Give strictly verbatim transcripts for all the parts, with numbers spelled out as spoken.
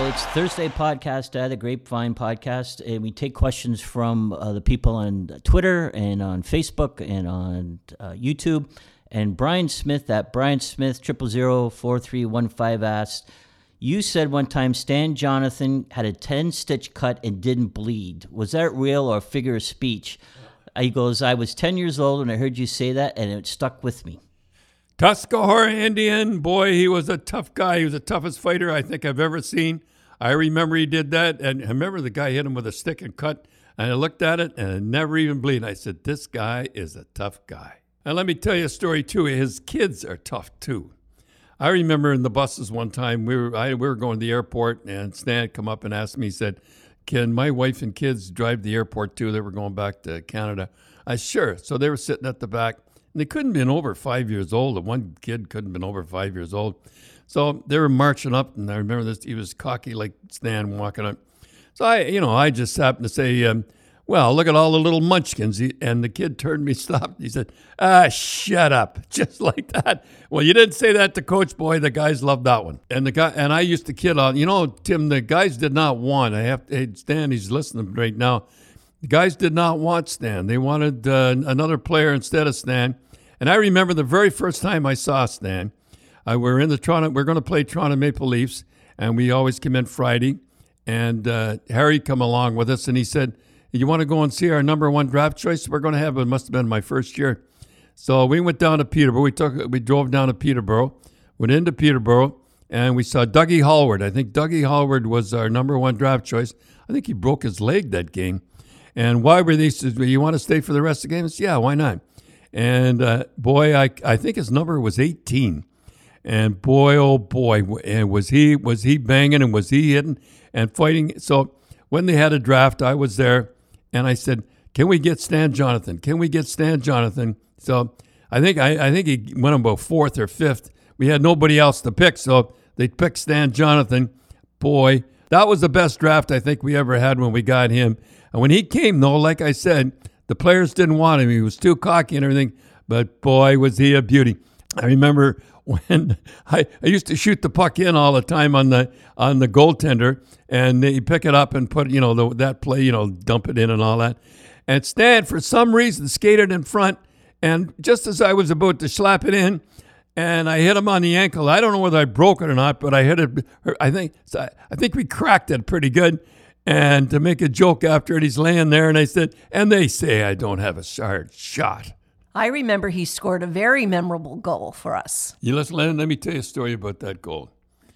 It's Thursday podcast at the Grapevine Podcast, and we take questions from uh, the people on Twitter and on Facebook and on uh, YouTube. And Brian Smith at Brian Smith triple zero four three one five asked, "You said one time Stan Jonathan had a ten stitch cut and didn't bleed. Was that real or figure of speech?" He goes, "I was ten years old when I heard you say that, and it stuck with me." Tuscarora Indian, boy, he was a tough guy. He was the toughest fighter I think I've ever seen. I remember he did that, and I remember the guy hit him with a stick and cut, and I looked at it, and it never even bleed. I said, this guy is a tough guy. And let me tell you a story, too. His kids are tough, too. I remember in the buses one time, we were I, we were going to the airport, and Stan come up and asked me, he said, "Can my wife and kids drive to the airport, too? They were going back to Canada." I said, "Sure." So they were sitting at the back. And they couldn't have been over five years old. The one kid couldn't have been over five years old. So they were marching up, and I remember this. He was cocky like Stan walking up. So I, you know, I just happened to say, um, "Well, look at all the little munchkins." He, and the kid turned me, stopped. He said, "Ah, shut up," just like that. Well, you didn't say that to Coach Boy. The guys loved that one. And the guy, and I used to kid on. You know, Tim, the guys did not want. I have to. Hey, Stan, he's listening right now. The guys did not want Stan. They wanted uh, another player instead of Stan. And I remember the very first time I saw Stan. Uh, we're in the Toronto. We're going to play Toronto Maple Leafs, and we always come in Friday. And uh, Harry come along with us, and he said, "You want to go and see our number one draft choice? We're going to have it. Must have been my first year." So we went down to Peterborough. We took. We drove down to Peterborough. Went into Peterborough, and we saw Dougie Hallward. I think Dougie Hallward was our number one draft choice. I think he broke his leg that game. And why were they? Said, "You want to stay for the rest of the game?" I said, "Yeah, why not?" And uh, boy, I I think his number was eighteen. And boy, oh boy, and was he was he banging and was he hitting and fighting. So when they had a draft, I was there, and I said, "Can we get Stan Jonathan? Can we get Stan Jonathan?" So I think I, I think he went about fourth or fifth. We had nobody else to pick, so they picked Stan Jonathan. Boy, that was the best draft I think we ever had when we got him. And when he came, though, like I said, the players didn't want him. He was too cocky and everything. But, boy, was he a beauty. I remember when I, I used to shoot the puck in all the time on the on the goaltender, and they pick it up and put, you know, the, that play, you know, dump it in and all that. And Stan, for some reason, skated in front, and just as I was about to slap it in, and I hit him on the ankle. I don't know whether I broke it or not, but I hit it. I think I think we cracked it pretty good. And to make a joke after it, he's laying there, and I said, "And they say I don't have a hard shot." I remember he scored a very memorable goal for us. You listen, Lennon, let me tell you a story about that goal.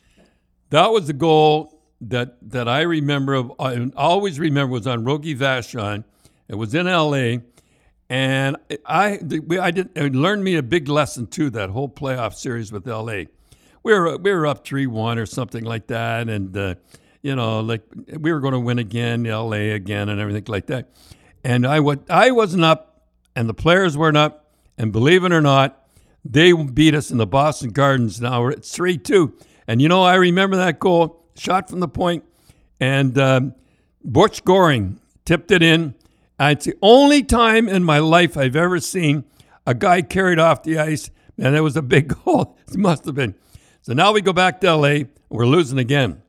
That was the goal that that I remember, of, I always remember, was on Rogie Vachon. It was in L A, and I I did it learned me a big lesson too. That whole playoff series with L A, we were we were up three one or something like that, and uh, you know, like we were going to win again, L A again, and everything like that. And I would I wasn't up. And the players weren't up, and believe it or not, they beat us in the Boston Gardens. Now it's three two. And, you know, I remember that goal, shot from the point, and um, Butch Goring tipped it in. And it's the only time in my life I've ever seen a guy carried off the ice, and it was a big goal. It must have been. So now we go back to L A, and we're losing again.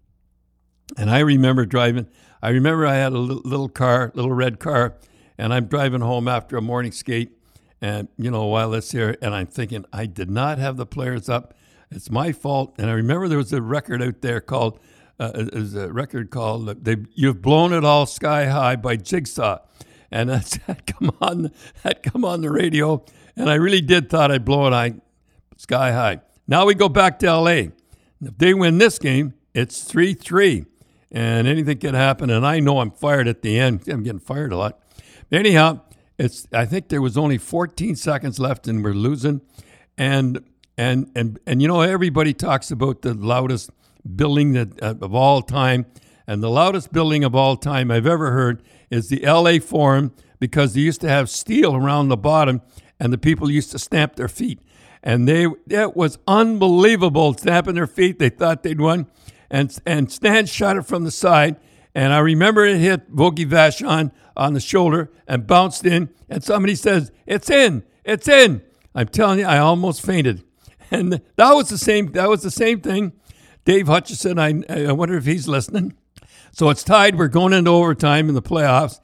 And I remember driving. I remember I had a little, little car, little red car, and I'm driving home after a morning skate, and, you know, while it's here, and I'm thinking, I did not have the players up. It's my fault. And I remember there was a record out there called, uh, it was a record called, they, You've Blown It All Sky High by Jigsaw. And that had come on, had come on the radio, and I really did thought I'd blow it high, sky high. Now we go back to L A. If they win this game, it's three three, and anything can happen, and I know I'm fired at the end. I'm getting fired a lot. Anyhow, it's. I think there was only fourteen seconds left, and we're losing. And and and and you know, everybody talks about the loudest building that uh, of all time, and the loudest building of all time I've ever heard is the L A Forum, because they used to have steel around the bottom, and the people used to stamp their feet, and they it was unbelievable, stamping their feet. They thought they'd won, and and Stan shot it from the side, and I remember it hit Rogie Vachon on the shoulder and bounced in, and somebody says, "It's in, it's in." I'm telling you, I almost fainted. And that was the same that was the same thing Dave Hutchison, I, I wonder if he's listening. So it's tied. We're going into overtime in the playoffs.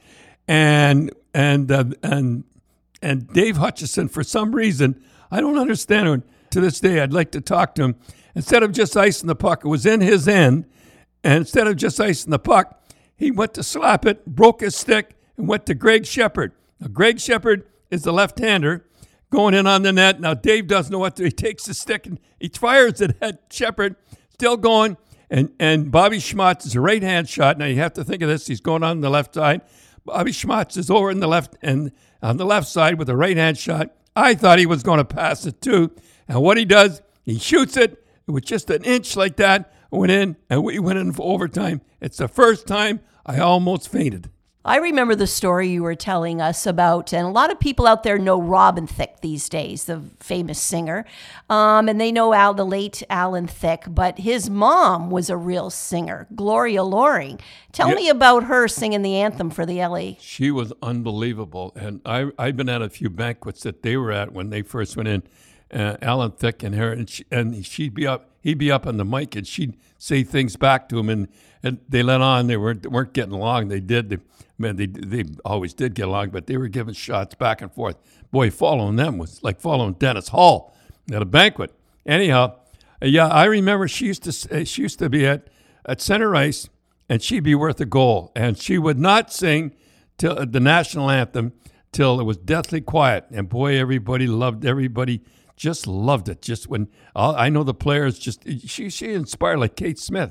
And and uh, and and Dave Hutchison, for some reason, I don't understand it. To this day, I'd like to talk to him. Instead of just icing the puck, it was in his end. And instead of just icing the puck, he went to slap it, broke his stick, and went to Greg Shepard. Now, Greg Shepard is the left-hander going in on the net. Now, Dave doesn't know what to do. He takes the stick and he fires it at Shepard, still going. And and Bobby Schmatz is a right-hand shot. Now, you have to think of this. He's going on the left side. Bobby Schmatz is over in the left and on the left side with a right-hand shot. I thought he was going to pass it too. And what he does, he shoots it with just an inch like that, went in, and we went in for overtime. It's the first time I almost fainted. I remember the story you were telling us about, and a lot of people out there know Robin Thicke these days, the famous singer, um, and they know Al, the late Alan Thicke, but his mom was a real singer, Gloria Loring. Tell yeah. me about her singing the anthem for the L A. She was unbelievable, and I, I've been at a few banquets that they were at when they first went in, uh, Alan Thicke and her, and, she, and she'd be up, he'd be up on the mic, and she'd say things back to him, and, and they let on. They weren't weren't getting along. They did. They, man, they they always did get along, but they were giving shots back and forth. Boy, following them was like following Dennis Hall at a banquet. Anyhow, yeah, I remember she used to she used to be at, at center ice, and she'd be worth a goal, and she would not sing till the national anthem till it was deathly quiet. And boy, everybody loved everybody. Just loved it. Just when I know the players, just she she inspired like Kate Smith.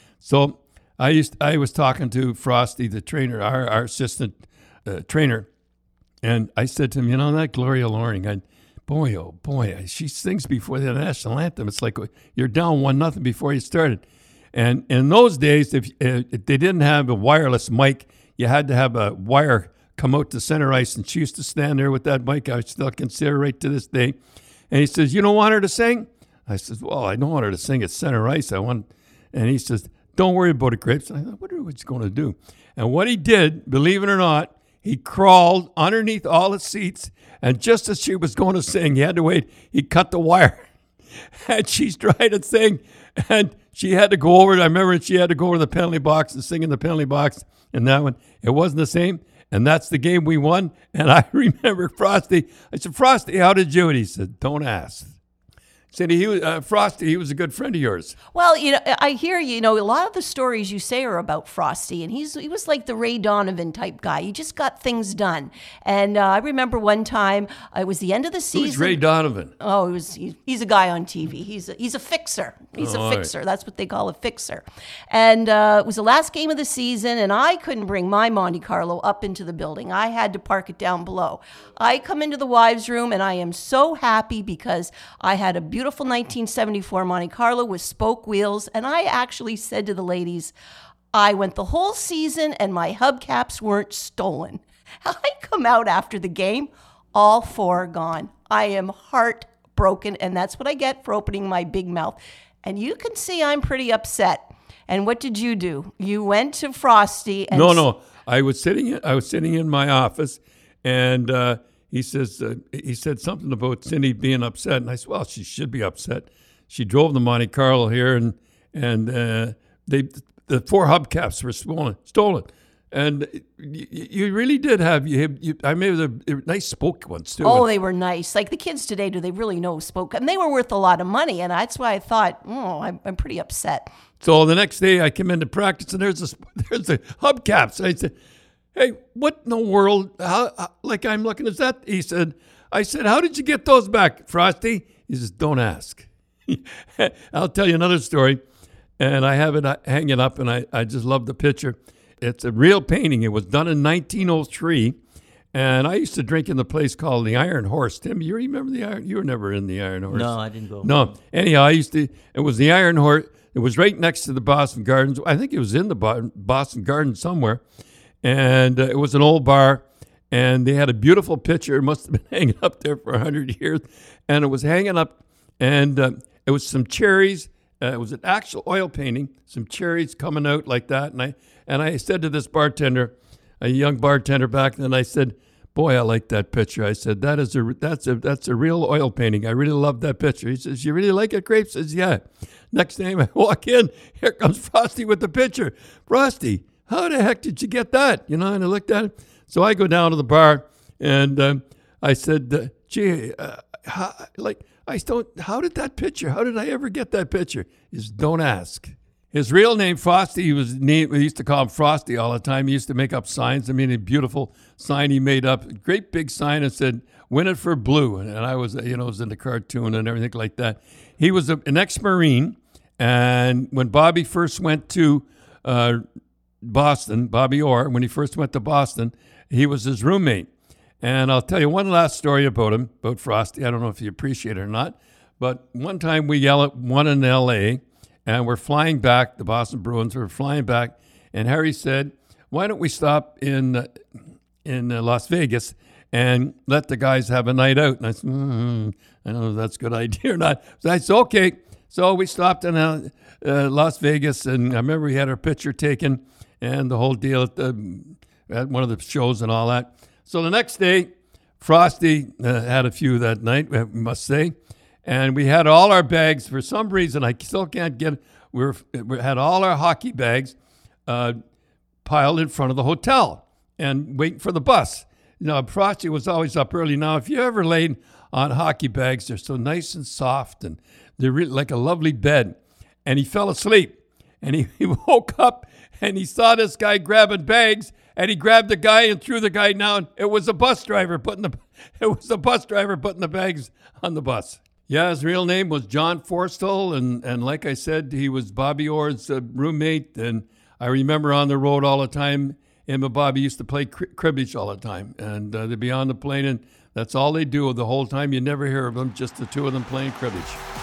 So I used I was talking to Frosty, the trainer, our our assistant uh, trainer, and I said to him, you know that Gloria Loring, I, boy oh boy, she sings before the national anthem. It's like you're down one nothing before you started. And in those days, if, if they didn't have a wireless mic, you had to have a wire come out to center ice, and she used to stand there with that mic. I still consider right to this day. And he says, you don't want her to sing? I says, well, I don't want her to sing at center ice. I want, and he says, don't worry about it, Grapes. I thought, what are we going to do? And what he did, believe it or not, he crawled underneath all the seats, and just as she was going to sing, he had to wait. He cut the wire, and she's trying to sing, and she had to go over. I remember she had to go over to the penalty box and sing in the penalty box. And that one, it wasn't the same. And that's the game we won. And I remember Frosty. I said, Frosty, how did you? And he said, don't ask. Said he was uh, Frosty. He was a good friend of yours. Well, you know, I hear you know a lot of the stories you say are about Frosty, and he's he was like the Ray Donovan type guy. He just got things done. And uh, I remember one time uh, it was the end of the season. Who's Ray Donovan? Oh, he was he, he's a guy on T V. He's a, he's a fixer. He's oh, a fixer. Right. That's what they call a fixer. And uh, it was the last game of the season, and I couldn't bring my Monte Carlo up into the building. I had to park it down below. I come into the wives' room, and I am so happy because I had a beautiful Beautiful nineteen seventy-four Monte Carlo with spoke wheels, and I actually said to the ladies, I went the whole season and my hubcaps weren't stolen. I come out after the game, all four gone. I am heartbroken, and that's what I get for opening my big mouth. And you can see I'm pretty upset. And what did you do? You went to Frosty and No, no. I was sitting in, I was sitting in my office, and uh He says uh, he said something about Cindy being upset, and I said, "Well, she should be upset. She drove the Monte Carlo here, and and uh, they the four hubcaps were stolen, stolen, and you, you really did have you. you I made the nice spoke ones too. Oh, they were nice. Like the kids today, do they really know spoke? And they were worth a lot of money, and that's why I thought, oh, I'm, I'm pretty upset. So the next day, I came into practice, and there's a there's the hubcaps. And I said, hey, what in the world? How, how, like I'm looking, is that? He said, I said, how did you get those back, Frosty? He says, don't ask. I'll tell you another story. And I have it hanging up, and I, I just love the picture. It's a real painting. It was done in nineteen oh three. And I used to drink in the place called the Iron Horse. Tim, you remember the Iron? You were never in the Iron Horse. No, I didn't go. No. Anyhow, I used to, it was the Iron Horse. It was right next to the Boston Gardens. I think it was in the Boston Gardens somewhere. And uh, it was an old bar, and they had a beautiful picture. It must have been hanging up there for a hundred years. And it was hanging up, and uh, it was some cherries. Uh, it was an actual oil painting, some cherries coming out like that. And I and I said to this bartender, a young bartender back then, I said, boy, I like that picture. I said, that is a that's a that's a real oil painting. I really love that picture. He says, you really like it, Grapes? He says, yeah. Next time I walk in, here comes Frosty with the pitcher. Frosty, how the heck did you get that? You know, and I looked at it. So I go down to the bar, and um, I said, uh, gee, uh, how, like, I don't, how did that pitcher, how did I ever get that pitcher? He says, don't ask. His real name, Frosty, he was named, we used to call him Frosty all the time. He used to make up signs. I mean, a beautiful sign he made up, a great big sign that said, win it for blue. And, and I was, you know, was in the cartoon and everything like that. He was a, an ex-Marine. And when Bobby first went to uh, Boston, Bobby Orr, when he first went to Boston, he was his roommate. And I'll tell you one last story about him, about Frosty. I don't know if you appreciate it or not. But one time we yell at one in L A, and we're flying back, the Boston Bruins were flying back, and Harry said, why don't we stop in uh, in uh, Las Vegas and let the guys have a night out? And I said, mm-hmm. I don't know if that's a good idea or not. So I said, okay. So we stopped in uh, uh, Las Vegas, and I remember we had our picture taken and the whole deal at, the, at one of the shows and all that. So the next day, Frosty uh, had a few that night, we must say. And we had all our bags. For some reason, I still can't get. We, were, we had all our hockey bags uh, piled in front of the hotel and waiting for the bus. You know, Frosty was always up early. Now, if you ever laid on hockey bags, they're so nice and soft, and they're really like a lovely bed. And he fell asleep, and he, he woke up, and he saw this guy grabbing bags, and he grabbed the guy and threw the guy down. It was a bus driver putting the. It was a bus driver putting the bags on the bus. Yeah, his real name was John Forstall, and, and like I said, he was Bobby Orr's uh, roommate, and I remember on the road all the time, him and Bobby used to play cri- cribbage all the time, and uh, they'd be on the plane, and that's all they do the whole time. You never hear of them, just the two of them playing cribbage.